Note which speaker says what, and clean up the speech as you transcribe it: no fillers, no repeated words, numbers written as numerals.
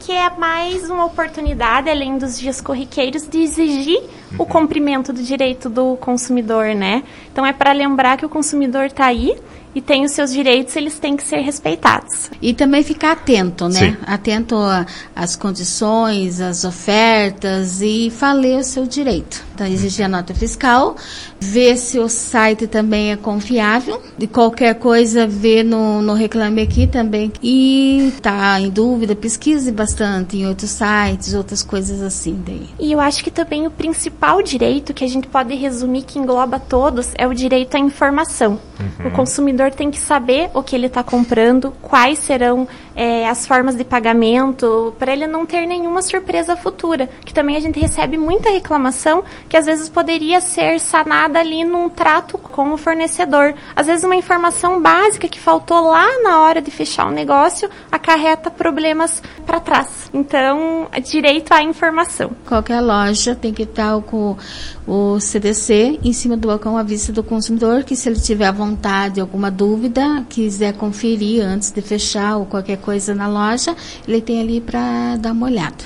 Speaker 1: que é mais uma oportunidade, além dos dias corriqueiros, de exigir o cumprimento do direito do consumidor, né? Então é para lembrar que o consumidor está aí e tem os seus direitos, eles têm que ser respeitados.
Speaker 2: E também ficar atento, né?
Speaker 3: Sim.
Speaker 2: Atento às condições, às ofertas e ler o seu direito. Então, exigir a nota fiscal, ver se o site também é confiável. De qualquer coisa, ver no Reclame Aqui também. E tá em dúvida, pesquise bastante em outros sites, outras coisas assim daí.
Speaker 1: E eu acho que também o principal direito, que a gente pode resumir, que engloba todos, é o direito à informação. O consumidor tem que saber o que ele está comprando, quais serão as formas de pagamento, para ele não ter nenhuma surpresa futura. Que também a gente recebe muita reclamação que às vezes poderia ser sanada ali num trato com o fornecedor. Às vezes uma informação básica que faltou lá na hora de fechar o negócio acarreta problemas para trás. Então, direito à informação.
Speaker 2: Qualquer loja tem que estar com o CDC em cima do balcão à vista do consumidor, que se ele tiver vontade, alguma dúvida, quiser conferir antes de fechar ou qualquer coisa na loja, ele tem ali para dar uma olhada.